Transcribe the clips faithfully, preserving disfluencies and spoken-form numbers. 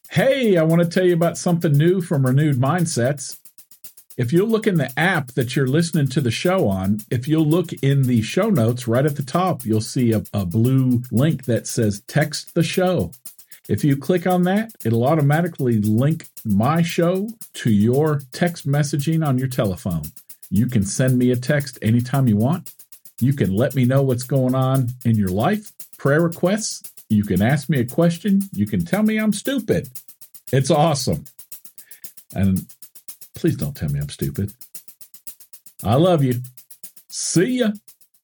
Hey, I want to tell you about something new from Renewed Mindsets. If you'll look in the app that you're listening to the show on, if you'll look in the show notes right at the top, you'll see a, a blue link that says text the show. If you click on that, it'll automatically link my show to your text messaging on your telephone. You can send me a text anytime you want. You can let me know what's going on in your life, prayer requests. You can ask me a question. You can tell me I'm stupid. It's awesome. And please don't tell me I'm stupid. I love you. See ya.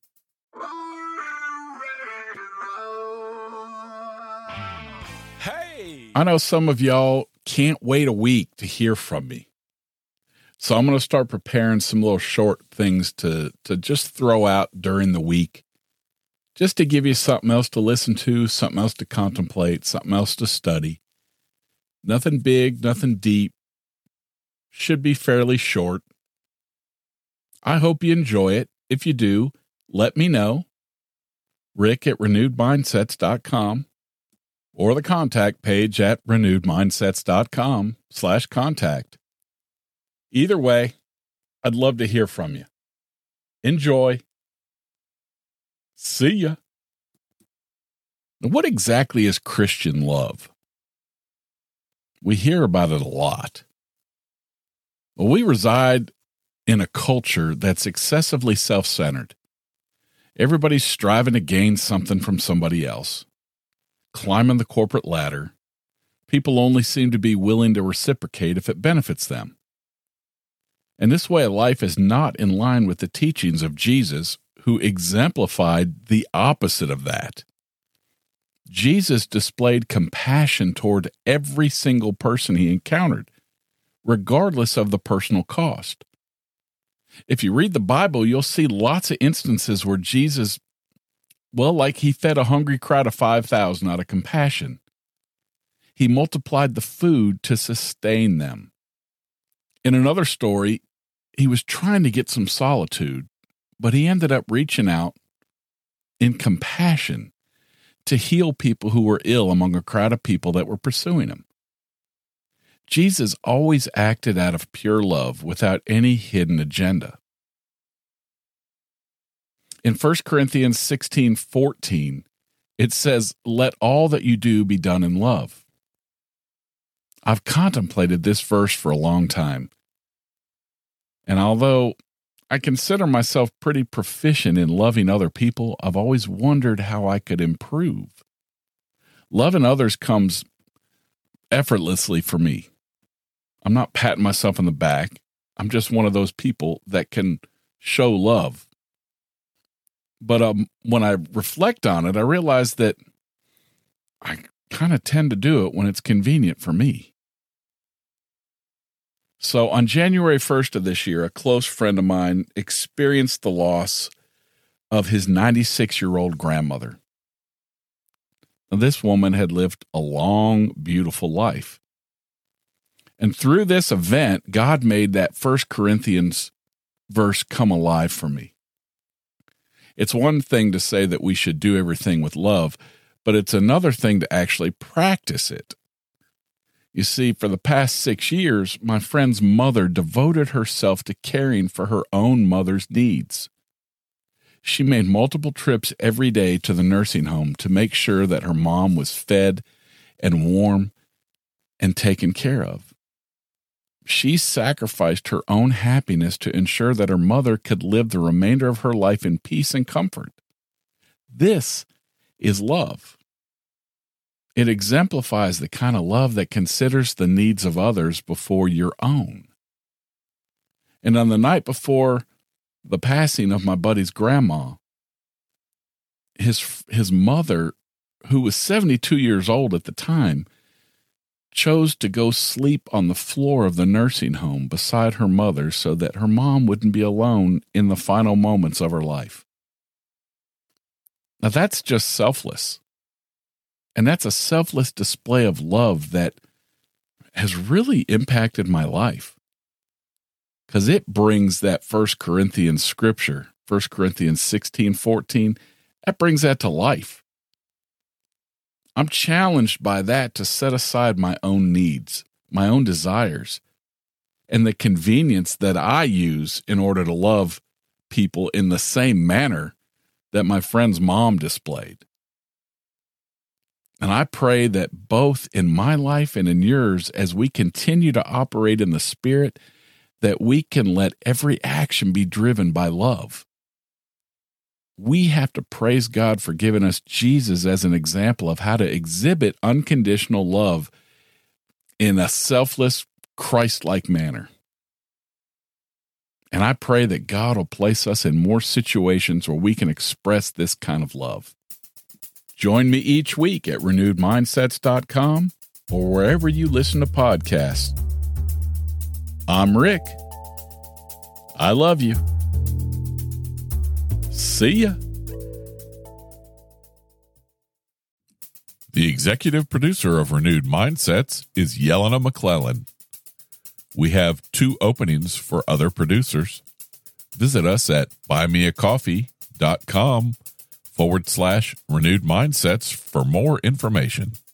Hey! I know some of y'all can't wait a week to hear from me. So I'm going to start preparing some little short things to, to just throw out during the week, just to give you something else to listen to, something else to contemplate, something else to study. Nothing big, nothing deep. Should be fairly short. I hope you enjoy it. If you do, let me know. Rick at renewed mindsets dot com or the contact page at renewed mindsets dot com slash contact. Either way, I'd love to hear from you. Enjoy. See ya. Now, what exactly is Christian love? We hear about it a lot. Well, we reside in a culture that's excessively self-centered. Everybody's striving to gain something from somebody else, climbing the corporate ladder. People only seem to be willing to reciprocate if it benefits them. And this way of life is not in line with the teachings of Jesus, who exemplified the opposite of that. Jesus displayed compassion toward every single person he encountered, regardless of the personal cost. If you read the Bible, you'll see lots of instances where Jesus, well, like he fed a hungry crowd of five thousand out of compassion. He multiplied the food to sustain them. In another story, he was trying to get some solitude, but he ended up reaching out in compassion to heal people who were ill among a crowd of people that were pursuing him. Jesus always acted out of pure love without any hidden agenda. In First Corinthians sixteen fourteen, it says, "Let all that you do be done in love." I've contemplated this verse for a long time. And although I consider myself pretty proficient in loving other people, I've always wondered how I could improve. Loving others comes effortlessly for me. I'm not patting myself on the back. I'm just one of those people that can show love. But um, when I reflect on it, I realize that I kind of tend to do it when it's convenient for me. So on January first of this year, a close friend of mine experienced the loss of his ninety-six-year-old grandmother. Now, this woman had lived a long, beautiful life. And through this event, God made that First Corinthians verse come alive for me. It's one thing to say that we should do everything with love, but it's another thing to actually practice it. You see, for the past six years, my friend's mother devoted herself to caring for her own mother's needs. She made multiple trips every day to the nursing home to make sure that her mom was fed and warm and taken care of. She sacrificed her own happiness to ensure that her mother could live the remainder of her life in peace and comfort. This is love. It exemplifies the kind of love that considers the needs of others before your own. And on the night before the passing of my buddy's grandma, his his mother, who was seventy-two years old at the time, chose to go sleep on the floor of the nursing home beside her mother so that her mom wouldn't be alone in the final moments of her life. Now that's just selfless. And that's a selfless display of love that has really impacted my life. Because it brings that First Corinthians scripture, First Corinthians sixteen fourteen, that brings that to life. I'm challenged by that to set aside my own needs, my own desires, and the convenience that I use in order to love people in the same manner that my friend's mom displayed. And I pray that both in my life and in yours, as we continue to operate in the Spirit, that we can let every action be driven by love. We have to praise God for giving us Jesus as an example of how to exhibit unconditional love in a selfless, Christ-like manner. And I pray that God will place us in more situations where we can express this kind of love. Join me each week at renewed mindsets dot com or wherever you listen to podcasts. I'm Rick. I love you. See ya. The executive producer of Renewed Mindsets is Yelena McClellan. We have two openings for other producers. Visit us at buymeacoffee.com forward slash renewed mindsets for more information.